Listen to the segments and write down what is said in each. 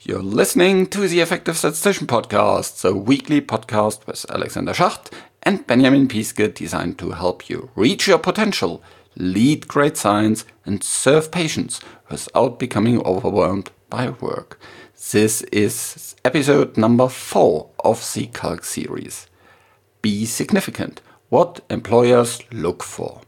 You're listening to the Effective Statistician Podcast, the weekly podcast with Alexander Schacht and Benjamin Piske, designed to help you reach your potential, lead great science, and serve patients without becoming overwhelmed by work. This is episode number 4 of the Calc series. Be significant. What employers look for.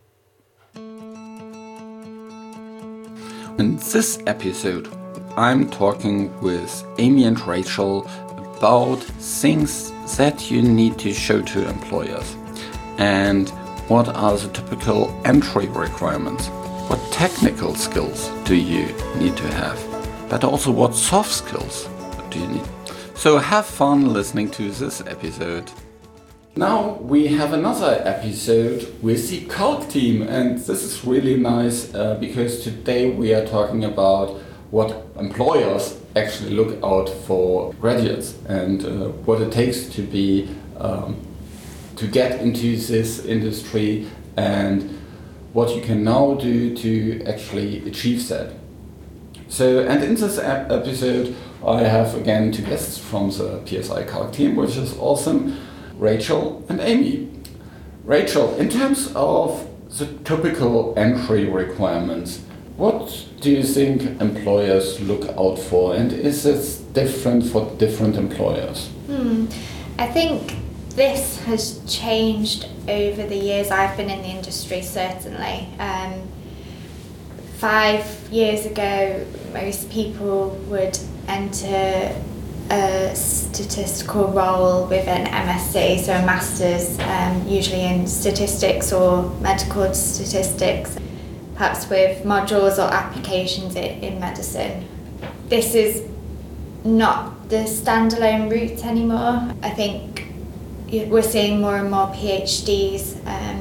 In this episode, I'm talking with Amy and Rachel about things that you need to show to employers and what are the typical entry requirements. What technical skills do you need to have, but also what soft skills do you need. So have fun listening to this episode. Now we have another episode with the Calc team, and this is really nice because today we are talking about what employers actually look out for graduates and what it takes to be to get into this industry and what you can now do to actually achieve that. So, and in this episode I have again two guests from the PSI Calc team, which is awesome. Rachel and Amy. Rachel, in terms of the typical entry requirements, what do you think employers look out for, and is this different for different employers? I think this has changed over the years I've been in the industry, certainly. 5 years ago, most people would enter a statistical role with an MSc, so a master's, usually in statistics or medical statistics, perhaps with modules or applications in medicine. This is not the standalone route anymore. I think we're seeing more and more PhDs.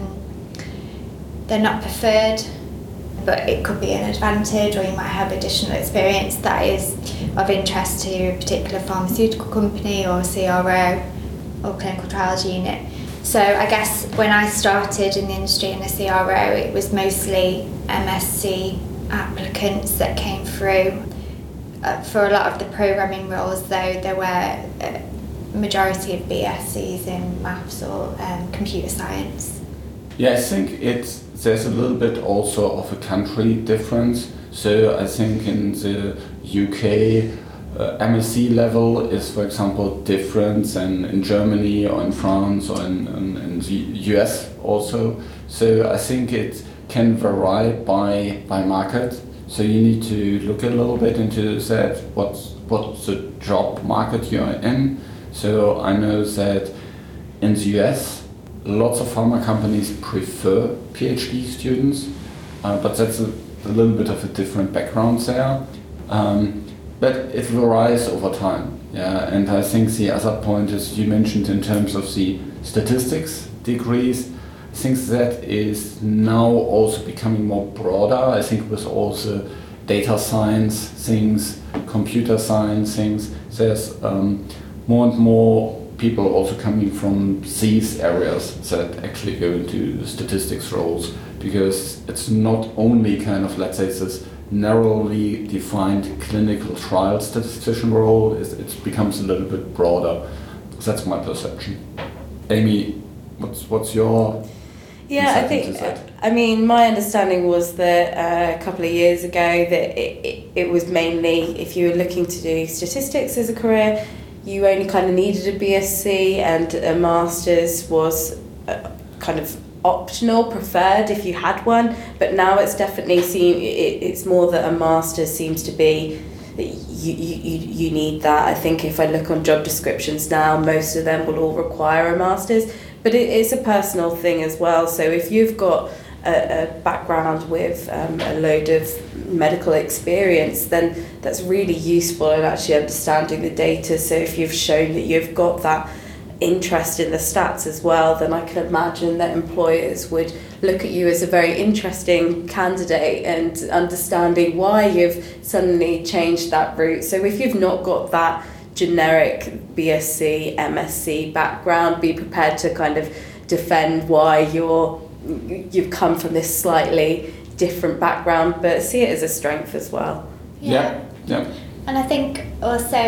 They're not preferred, but it could be an advantage, or you might have additional experience that is of interest to a particular pharmaceutical company or CRO or clinical trials unit. So I guess when I started in the industry in a CRO, it was mostly MSc applicants that came through. For a lot of the programming roles, though, there were a majority of BScs in maths or computer science. Yeah, I think there's a little bit also of a country difference. So I think in the UK, MSc level is, for example, different than in Germany or in France or in the US also. So I think it can vary by market. So you need to look a little bit into that, what's the job market you're in. So I know that in the US, lots of pharma companies prefer PhD students, but that's a little bit of a different background there. But it varies over time. Yeah, and I think the other point is you mentioned in terms of the statistics degrees. I think that is now also becoming more broader. I think with all the data science things, computer science things, there's more and more people also coming from these areas that actually go into statistics roles, because it's not only kind of, let's say, this narrowly defined clinical trial statistician role, it becomes a little bit broader. That's my perception. Amy, what's your I think, I mean, my understanding was that a couple of years ago that it was mainly, if you were looking to do statistics as a career, you only kind of needed a BSc, and a master's was kind of optional, preferred if you had one. But now it's definitely it's more that a master's seems to be, you need that. I think if I look on job descriptions now, most of them will all require a master's. But it's a personal thing as well. So if you've got a background with a load of medical experience, then that's really useful in actually understanding the data. So if you've shown that you've got that interest in the stats as well, then I can imagine that employers would look at you as a very interesting candidate and understanding why you've suddenly changed that route. So if you've not got that generic BSc, MSc background, be prepared to kind of defend why you've come from this slightly different background, but see it as a strength as well. Yeah. And I think also,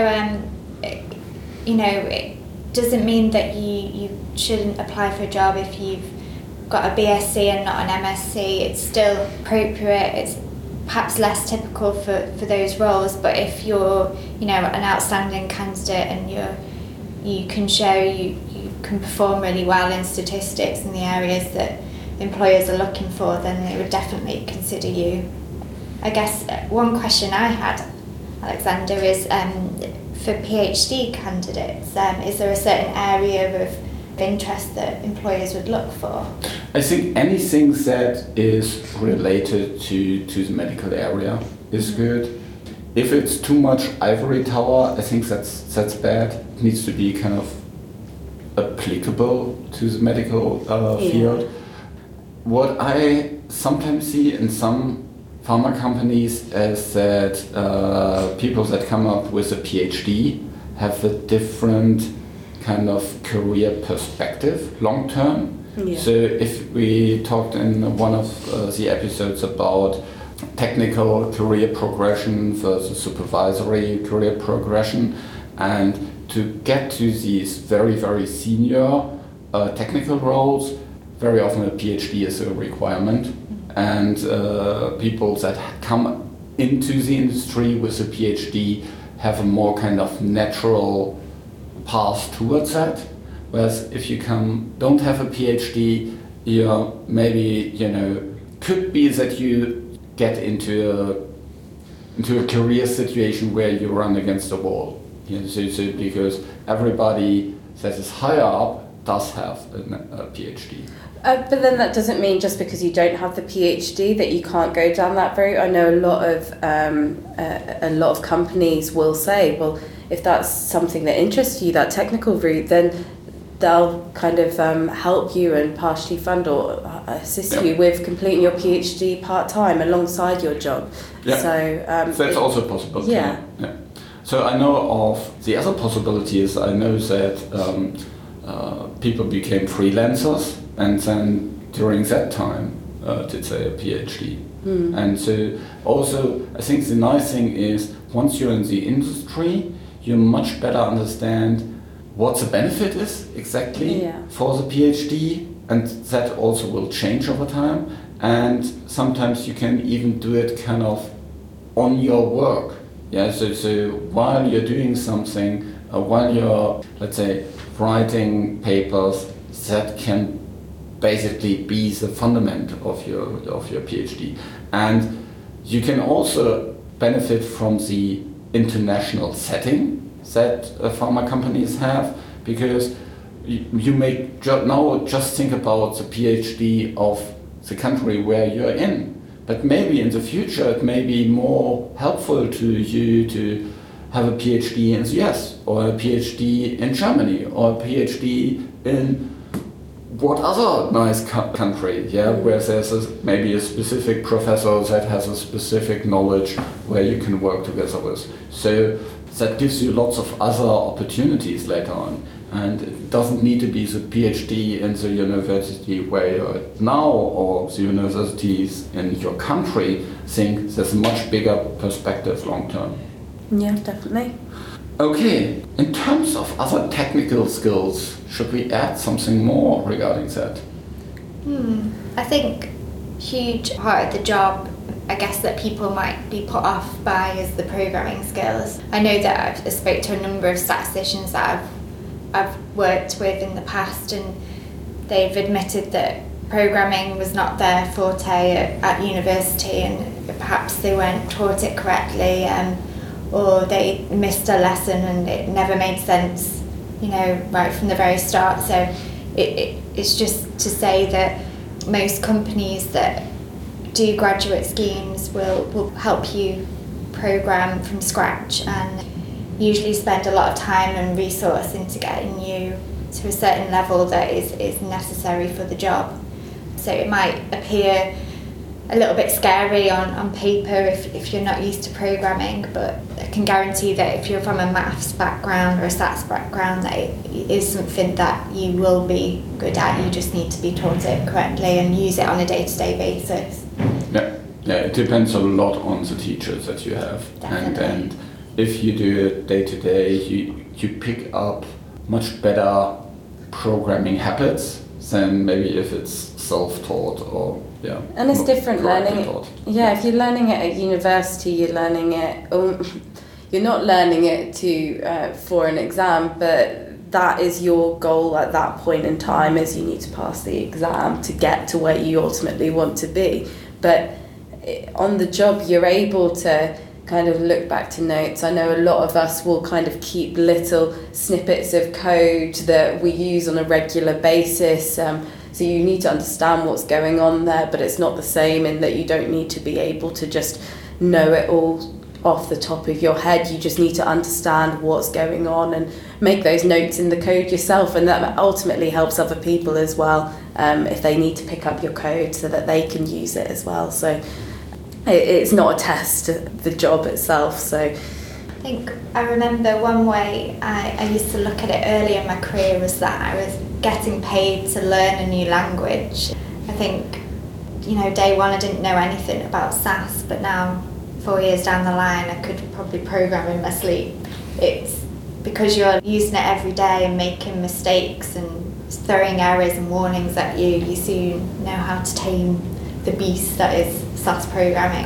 it doesn't mean that you shouldn't apply for a job if you've got a BSc and not an MSc. It's still appropriate. It's perhaps less typical for those roles, but if you're, an outstanding candidate and you can show you can perform really well in statistics in the areas that employers are looking for, then they would definitely consider you. I guess one question I had, Alexander, is for PhD candidates, is there a certain area of interest that employers would look for? I think anything that is related to the medical area is good. If it's too much ivory tower, I think that's bad. It needs to be kind of applicable to the medical field. What I sometimes see in some pharma companies is that people that come up with a PhD have a different kind of career perspective long term. Yeah. So if we talked in one of the episodes about technical career progression versus supervisory career progression, and to get to these very, very senior technical roles, very often a PhD is a requirement. And people that come into the industry with a PhD have a more kind of natural path towards that. Whereas if you don't have a PhD, could be that you get into a career situation where you run against the wall. So because everybody that is higher up does have a PhD. But then that doesn't mean just because you don't have the PhD that you can't go down that route. I know a lot of companies will say, well, if that's something that interests you, that technical route, then they'll kind of help you and partially fund or assist you with completing your PhD part-time alongside your job. Yeah. So that's also a possibility. Yeah. So I know of the other possibilities. I know that people became freelancers and then during that time did say a PhD. And so also I think the nice thing is once you're in the industry, you much better understand what the benefit is exactly for the PhD, and that also will change over time. And sometimes you can even do it kind of on your work. So while you're doing something, while you're, let's say, writing papers, that can basically be the fundament of your PhD. And you can also benefit from the international setting that pharma companies have, because you may now just think about the PhD of the country where you're in. But maybe in the future it may be more helpful to you to have a PhD in the US, or a PhD in Germany, or a PhD in what other nice country, where there's maybe a specific professor that has a specific knowledge where you can work together with. So that gives you lots of other opportunities later on. And it doesn't need to be the PhD in the university where you're now, or the universities in your country. I think there's a much bigger perspective long term. Yeah, definitely. Okay, in terms of other technical skills, should we add something more regarding that? I think huge part of the job, I guess, that people might be put off by is the programming skills. I know that I've spoke to a number of statisticians that I've worked with in the past, and they've admitted that programming was not their forte at university, and perhaps they weren't taught it correctly, or they missed a lesson and it never made sense, right from the very start. So it's just to say that most companies that do graduate schemes will help you program from scratch, and usually spend a lot of time and resource into getting you to a certain level that is necessary for the job. So it might appear a little bit scary on paper if you're not used to programming, but I can guarantee that if you're from a maths background or a stats background, that it is something that you will be good at. You just need to be taught it correctly and use it on a day-to-day basis. Yeah, it depends a lot on the teachers that you have. Definitely. And if you do it day to day, you pick up much better programming habits than maybe if it's self-taught or and it's different learning taught. If you're learning it at university, you're learning it you're not learning it to for an exam, but that is your goal at that point in time, is you need to pass the exam to get to where you ultimately want to be. But on the job, you're able to kind of look back to notes. I know a lot of us will kind of keep little snippets of code that we use on a regular basis. So you need to understand what's going on there, but it's not the same in that you don't need to be able to just know it all off the top of your head. You just need to understand what's going on and make those notes in the code yourself, and that ultimately helps other people as well, if they need to pick up your code so that they can use it as well. So it's not a test, the job itself. So I remember one way I used to look at it early in my career was that I was getting paid to learn a new language. I think, day one I didn't know anything about SAS, but now 4 years down the line I could probably program in my sleep. It's because you're using it every day and making mistakes and throwing errors and warnings at you, you soon know how to tame the beast that is SAS programming.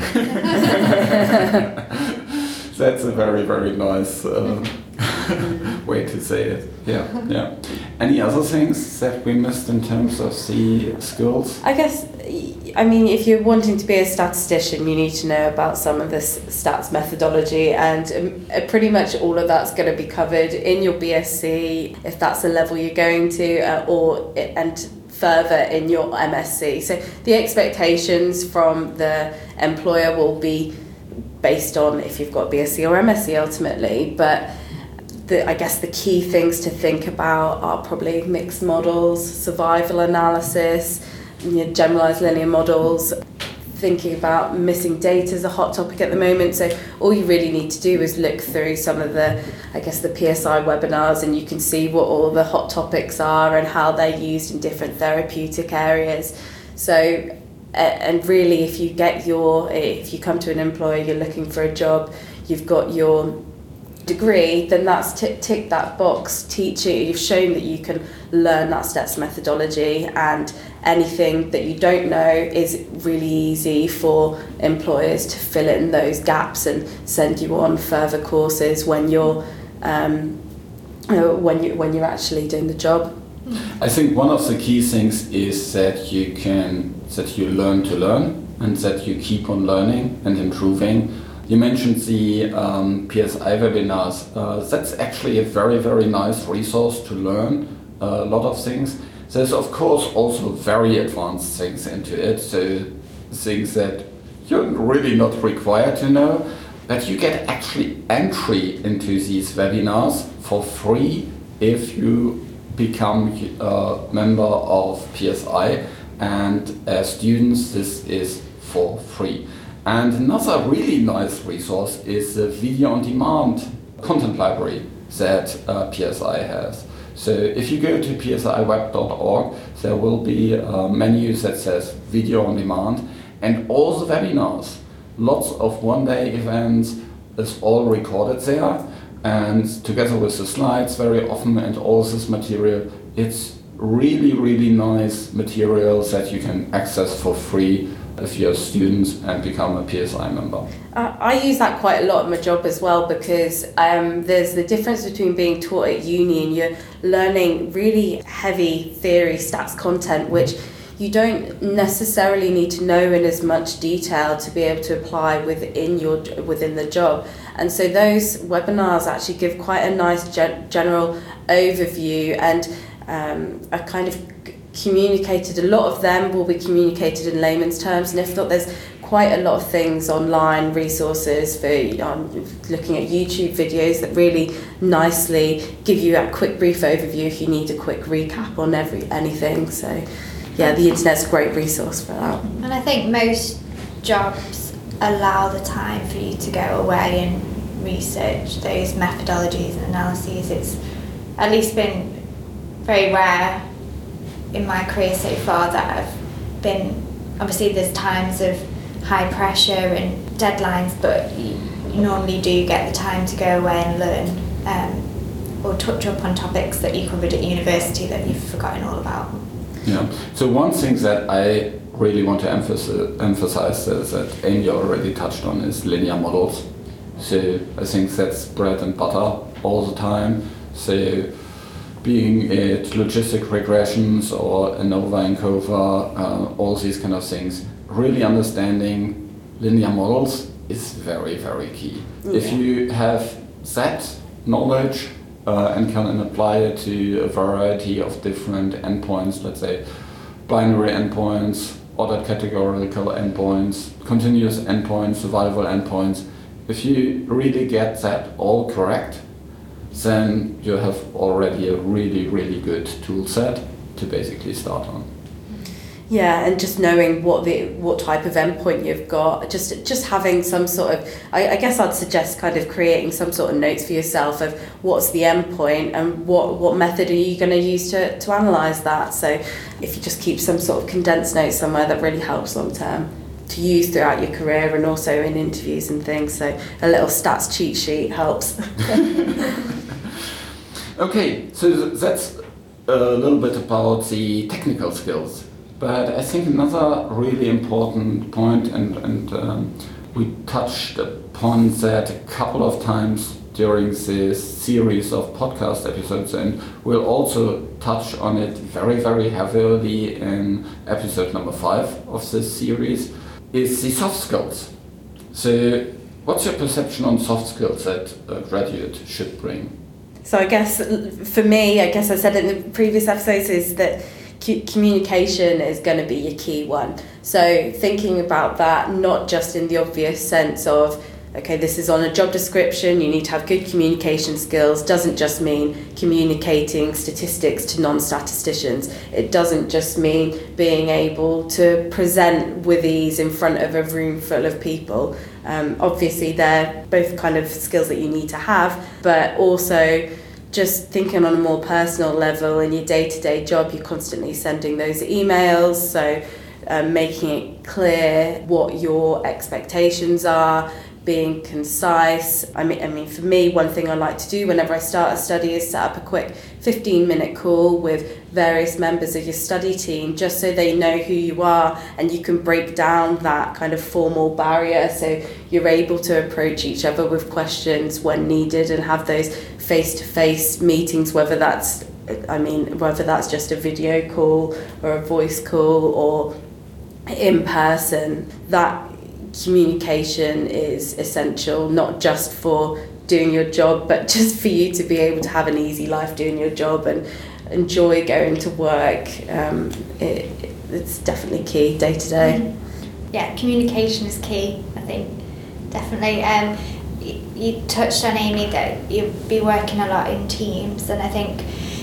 That's a very, very nice way to say it. Yeah. Any other things that we missed in terms of the skills? I guess, if you're wanting to be a statistician, you need to know about some of this stats methodology, and pretty much all of that's going to be covered in your BSc, if that's the level you're going to, and further in your MSc. So the expectations from the employer will be based on if you've got BSc or MSc ultimately, but I guess the key things to think about are probably mixed models, survival analysis, generalized linear models. Thinking about missing data is a hot topic at the moment, so all you really need to do is look through some of the PSI webinars, and you can see what all the hot topics are and how they're used in different therapeutic areas. So and really, if you come to an employer, you're looking for a job, you've got your degree, then that's tick that box. You've shown that you can learn that stats methodology, and anything that you don't know is really easy for employers to fill in those gaps and send you on further courses when you're actually doing the job. I think one of the key things is that you learn to learn, and that you keep on learning and improving. You mentioned the PSI webinars. That's actually a very, very nice resource to learn a lot of things. There's of course also very advanced things into it, so things that you're really not required to know, but you get actually entry into these webinars for free if you become a member of PSI, and as students this is for free. And another really nice resource is the video on demand content library that PSI has. So if you go to psiweb.org, there will be a menu that says video on demand, and all the webinars, lots of one-day events is all recorded there, and together with the slides very often and all this material, it's really, really nice material that you can access for free if you're students and become a PSI member. I use that quite a lot in my job as well, because there's the difference between being taught at uni and you're learning really heavy theory stats content, which you don't necessarily need to know in as much detail to be able to apply within the job. And so those webinars actually give quite a nice general overview, and are kind of communicated. A lot of them will be communicated in layman's terms, and if not, there's quite a lot of things online, resources for looking at YouTube videos that really nicely give you a quick brief overview if you need a quick recap on anything. So yeah, the internet's a great resource for that. And I think most jobs allow the time for you to go away and research those methodologies and analyses. It's at least been very rare in my career so far that I've been, obviously there's times of high pressure and deadlines, but you normally do get the time to go away and learn or touch up on topics that you covered at university that you've forgotten all about. Yeah. So one thing that I really want to emphasize that Amy already touched on is linear models. So I think that's bread and butter all the time. So being it logistic regressions or ANOVA and COVA, all these kind of things, really understanding linear models is very, very key. Yeah. If you have that knowledge and can apply it to a variety of different endpoints, let's say binary endpoints, ordered categorical endpoints, continuous endpoints, survival endpoints, if you really get that all correct, then you have already a really, really good tool set to basically start on. Yeah, and just knowing what type of endpoint you've got, just having some sort of, I guess I'd suggest kind of creating some sort of notes for yourself of what's the endpoint and what method are you going to use to analyse that. So if you just keep some sort of condensed notes somewhere, that really helps long term to use throughout your career and also in interviews and things. So a little stats cheat sheet helps. Okay, so that's a little bit about the technical skills. But I think another really important point, and we touched upon that a couple of times during this series of podcast episodes, and we'll also touch on it very, very heavily in episode number 5 of this series, is the soft skills. So what's your perception on soft skills that a graduate should bring? So I guess for me, I guess I said in the previous episodes, is that communication is going to be your key one. So thinking about that, not just in the obvious sense of, okay, this is on a job description, you need to have good communication skills, doesn't just mean communicating statistics to non-statisticians. It doesn't just mean being able to present with ease in front of a room full of people. Obviously, they're both kind of skills that you need to have, but also just thinking on a more personal level in your day-to-day job, you're constantly sending those emails, so making it clear what your expectations are, being concise. I mean, for me, one thing I like to do whenever I start a study is set up a quick 15-minute call with various members of your study team, just so they know who you are and you can break down that kind of formal barrier, so you're able to approach each other with questions when needed and have those face-to-face meetings, whether that's just a video call or a voice call or in person. That communication is essential, not just for doing your job, but just for you to be able to have an easy life doing your job and enjoy going to work. It's definitely key day to day. Yeah, communication is key, I think, definitely. You touched on, Amy, that you'll be working a lot in teams, and I think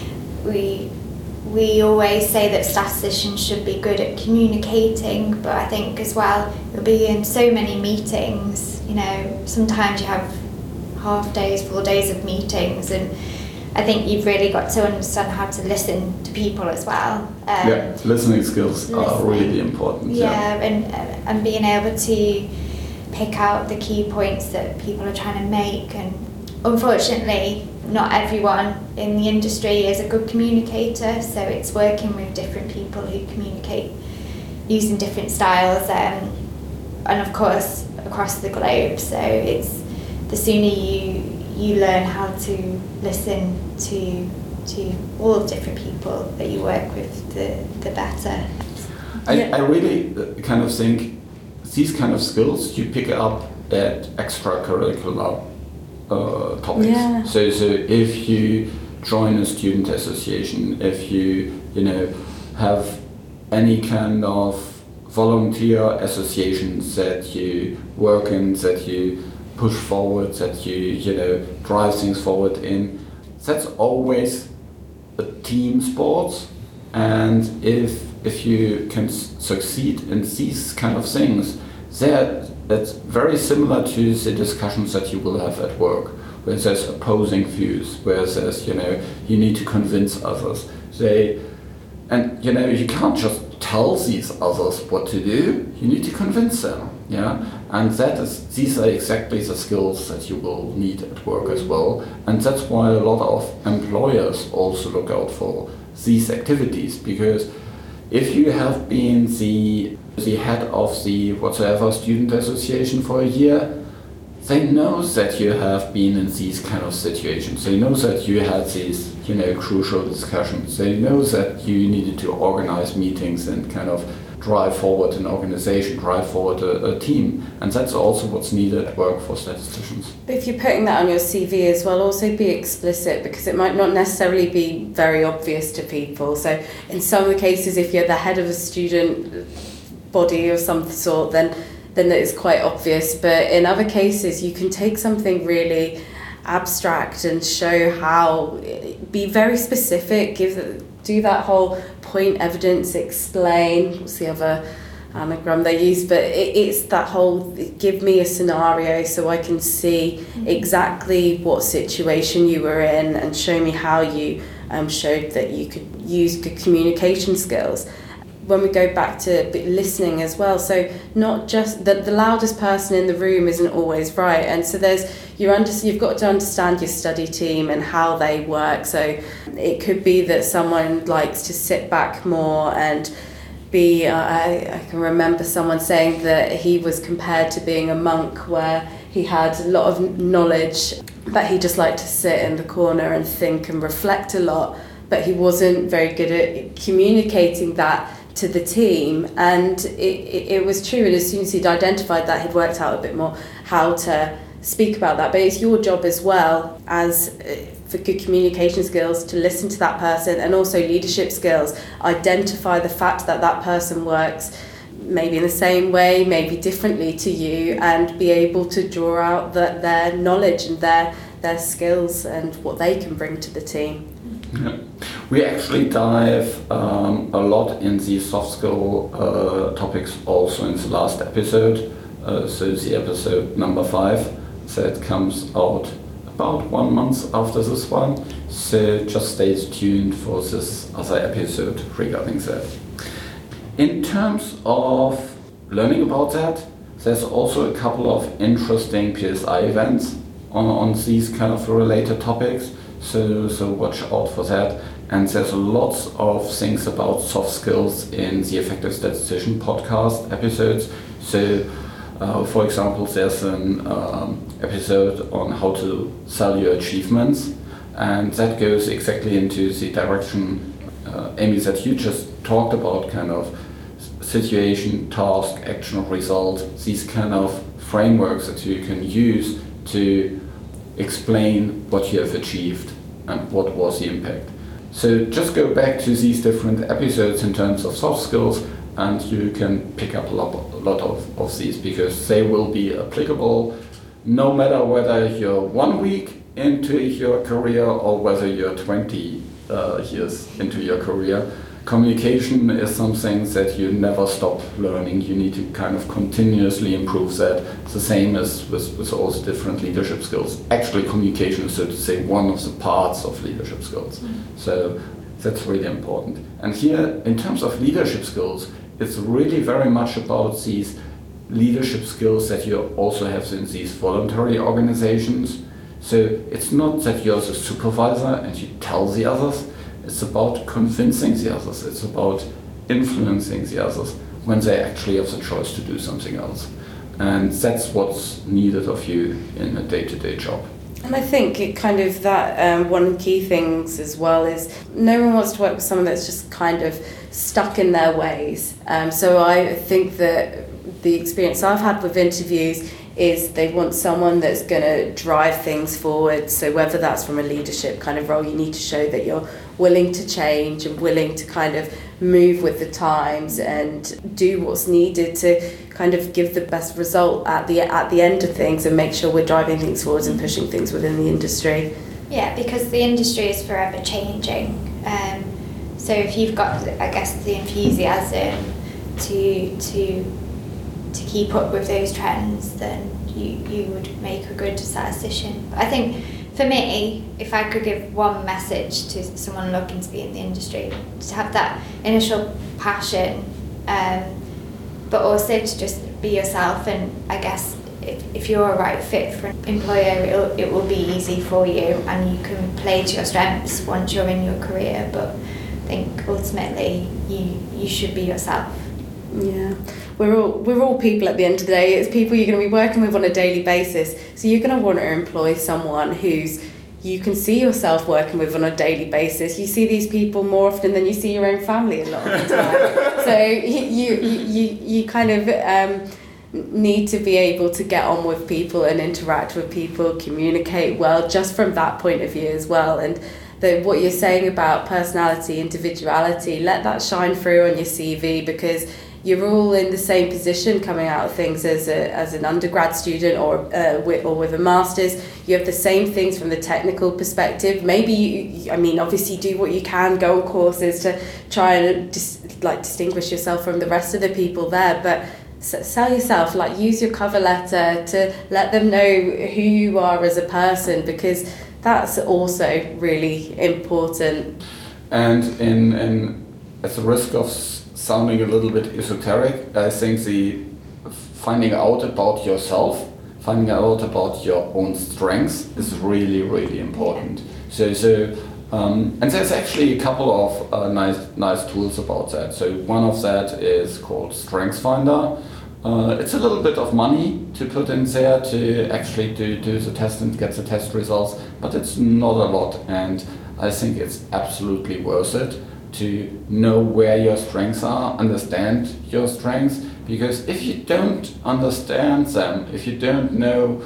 we always say that statisticians should be good at communicating, but I think as well you'll be in so many meetings, you know, sometimes you have half days, full days of meetings, and I think you've really got to understand how to listen to people as well. Listening skills are really important. Yeah, and being able to pick out the key points that people are trying to make, and unfortunately not everyone in the industry is a good communicator, so it's working with different people who communicate using different styles, and of course across the globe. So it's the sooner you learn how to listen to all the different people that you work with, the better. I really kind of think these kind of skills you pick up at extracurricular topics. Yeah. So if you join a student association, if you have any kind of volunteer associations that you work in, that you push forward, that you drive things forward in, that's always a team sport. And if you can succeed in these kind of things, that's very similar to the discussions that you will have at work, where there's opposing views, where there's, you need to convince others. You can't just tell these others what to do, you need to convince them. Yeah, and these are exactly the skills that you will need at work as well, and that's why a lot of employers also look out for these activities, because if you have been the head of the whatsoever student association for a year, they know that you have been in these kind of situations. They know that you had these, crucial discussions. They know that you needed to organize meetings and kind of drive forward an organization, drive forward a team. And that's also what's needed at work for statisticians. But if you're putting that on your CV as well, also be explicit, because it might not necessarily be very obvious to people. So in some of the cases, if you're the head of a student body of some sort, then it's quite obvious. But in other cases, you can take something really abstract and show how, be very specific, do that whole point, evidence, explain, what's the other anagram they use, but it's that whole, give me a scenario so I can see exactly what situation you were in and show me how you showed that you could use good communication skills. When we go back to listening as well, so not just the loudest person in the room isn't always right, and so you've got to understand your study team and how they work. So it could be that someone likes to sit back more and be, I can remember someone saying that he was compared to being a monk, where he had a lot of knowledge, but he just liked to sit in the corner and think and reflect a lot, but he wasn't very good at communicating that to the team. And it was true, and as soon as he'd identified that, he'd worked out a bit more how to speak about that. But it's your job as well, as for good communication skills, to listen to that person, and also leadership skills, identify the fact that that person works maybe in the same way, maybe differently to you, and be able to draw out their knowledge and their skills and what they can bring to the team. Yeah. We actually dive a lot in the soft skill topics also in the last episode, so the episode number 5 that comes out about 1 month after this one, so just stay tuned for this other episode regarding that. In terms of learning about that, there's also a couple of interesting PSI events on these kind of related topics. So watch out for that. And there's lots of things about soft skills in the Effective Statistician podcast episodes. So, for example, there's an episode on how to sell your achievements, and that goes exactly into the direction, Amy, that you just talked about, kind of situation, task, action, result, these kind of frameworks that you can use to explain what you have achieved and what was the impact. So just go back to these different episodes in terms of soft skills, and you can pick up a lot of these, because they will be applicable no matter whether you're 1 week into your career or whether you're 20 years into your career. Communication is something that you never stop learning. You need to kind of continuously improve that. It's the same as with all the different leadership skills. Actually, communication is, so to say, one of the parts of leadership skills. So that's really important. And here, in terms of leadership skills, it's really very much about these leadership skills that you also have in these voluntary organizations. So it's not that you're the supervisor and you tell the others. It's about convincing the others. It's about influencing the others when they actually have the choice to do something else. And that's what's needed of you in a day-to-day job. And I think it kind of that one of the key things as well is no one wants to work with someone that's just kind of stuck in their ways. So I think that the experience I've had with interviews is they want someone that's going to drive things forward. So whether that's from a leadership kind of role, you need to show that you're willing to change and willing to kind of move with the times and do what's needed to kind of give the best result at the end of things, and make sure we're driving things forwards and pushing things within the industry. Yeah, because the industry is forever changing. So if you've got, I guess, the enthusiasm to keep up with those trends, then you would make a good statistician. I think for me, if I could give one message to someone looking to be in the industry, to have that initial passion, but also to just be yourself, and I guess if you're a right fit for an employer, it will be easy for you, and you can play to your strengths once you're in your career. But I think ultimately you should be yourself. Yeah, we're all people at the end of the day. It's people you're going to be working with on a daily basis. So you're going to want to employ someone who's you can see yourself working with on a daily basis. You see these people more often than you see your own family a lot of the time. So you kind of need to be able to get on with people and interact with people, communicate well, just from that point of view as well. And what you're saying about personality, individuality, let that shine through on your CV, because you're all in the same position coming out of things as an undergrad student or with a master's. You have the same things from the technical perspective. Maybe obviously do what you can, go on courses to try and distinguish yourself from the rest of the people there, but sell yourself, use your cover letter to let them know who you are as a person, because that's also really important. And in at the risk of sounding a little bit esoteric, I think the finding out about yourself, finding out about your own strengths is really, really important. And there's actually a couple of nice tools about that. So one of that is called StrengthsFinder. It's a little bit of money to put in there to actually do the test and get the test results, but it's not a lot, and I think it's absolutely worth it to know where your strengths are, understand your strengths, because if you don't understand them, if you don't know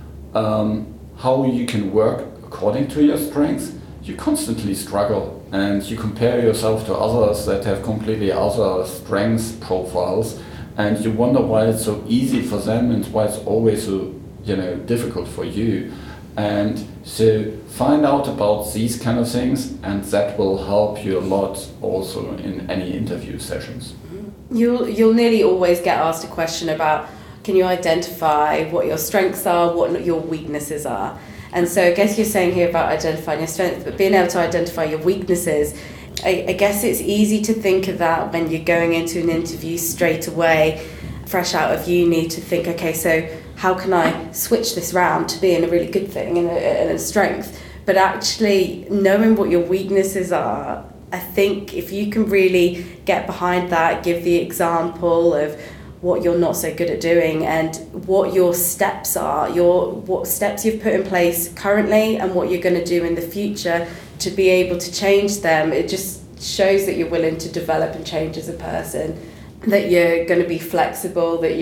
how you can work according to your strengths, you constantly struggle, and you compare yourself to others that have completely other strengths profiles, and you wonder why it's so easy for them and why it's always so difficult for you. And so find out about these kind of things, and that will help you a lot also in any interview sessions. You'll nearly always get asked a question about, can you identify what your strengths are, what your weaknesses are? And so I guess you're saying here about identifying your strengths, but being able to identify your weaknesses, I guess it's easy to think of that when you're going into an interview straight away, fresh out of uni, to think, okay, so how can I switch this round to being a really good thing and a strength? But actually knowing what your weaknesses are, I think if you can really get behind that, give the example of what you're not so good at doing and what your steps are, what steps you've put in place currently and what you're going to do in the future to be able to change them, it just shows that you're willing to develop and change as a person, that you're going to be flexible, that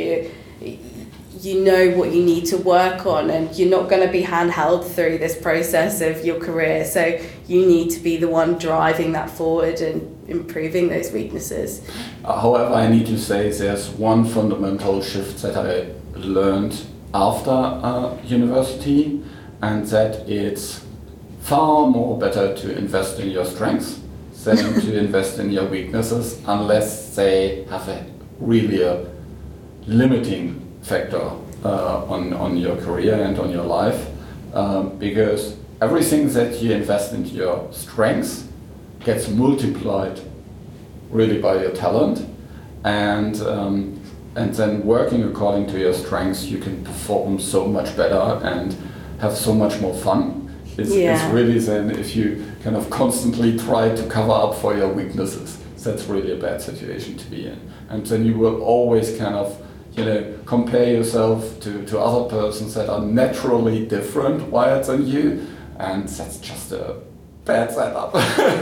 you know what you need to work on, and you're not going to be handheld through this process of your career. So you need to be the one driving that forward and improving those weaknesses. However, I need to say there's one fundamental shift that I learned after university, and that it's far more better to invest in your strengths than to invest in your weaknesses, unless they have a limiting factor on your career and on your life, because everything that you invest into your strengths gets multiplied really by your talent, and then working according to your strengths, you can perform so much better and have so much more fun. It's really then if you kind of constantly try to cover up for your weaknesses, that's really a bad situation to be in, and then you will always kind of compare yourself to other persons that are naturally different wired than you, and that's just a bad setup.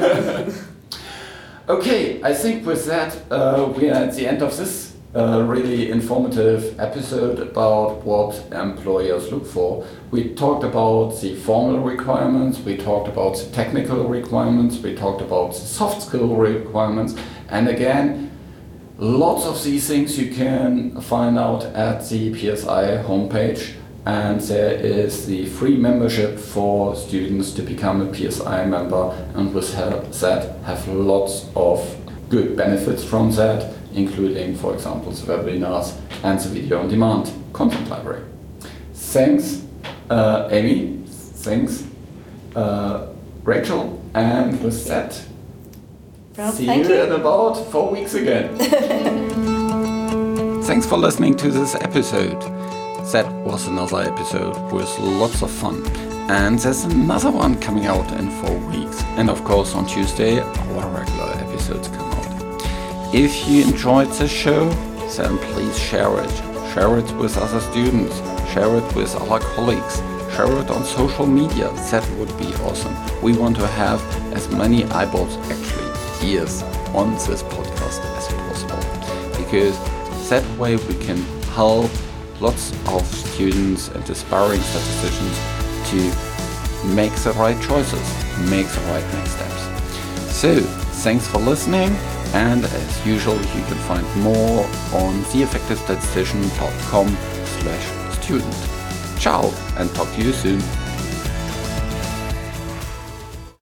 Okay, I think with that we are at the end of this really informative episode about what employers look for. We talked about the formal requirements, we talked about the technical requirements, we talked about the soft skill requirements, and again, lots of these things you can find out at the PSI homepage, and there is the free membership for students to become a PSI member, and with that have lots of good benefits from that, including, for example, the webinars and the video on demand content library. Thanks, Amy. Thanks, Rachel. And with that, see you in about 4 weeks again. Thanks for listening to this episode. That was another episode with lots of fun. And there's another one coming out in 4 weeks. And of course on Tuesday our regular episodes come out. If you enjoyed this show, then please share it. Share it with other students. Share it with other colleagues. Share it on social media. That would be awesome. We want to have as many eyeballs, actually ears, on this podcast as possible. Because that way we can help lots of students and aspiring statisticians to make the right choices, make the right next steps. So, thanks for listening, and as usual you can find more on theeffectivestatistician.com/student. Ciao, and talk to you soon.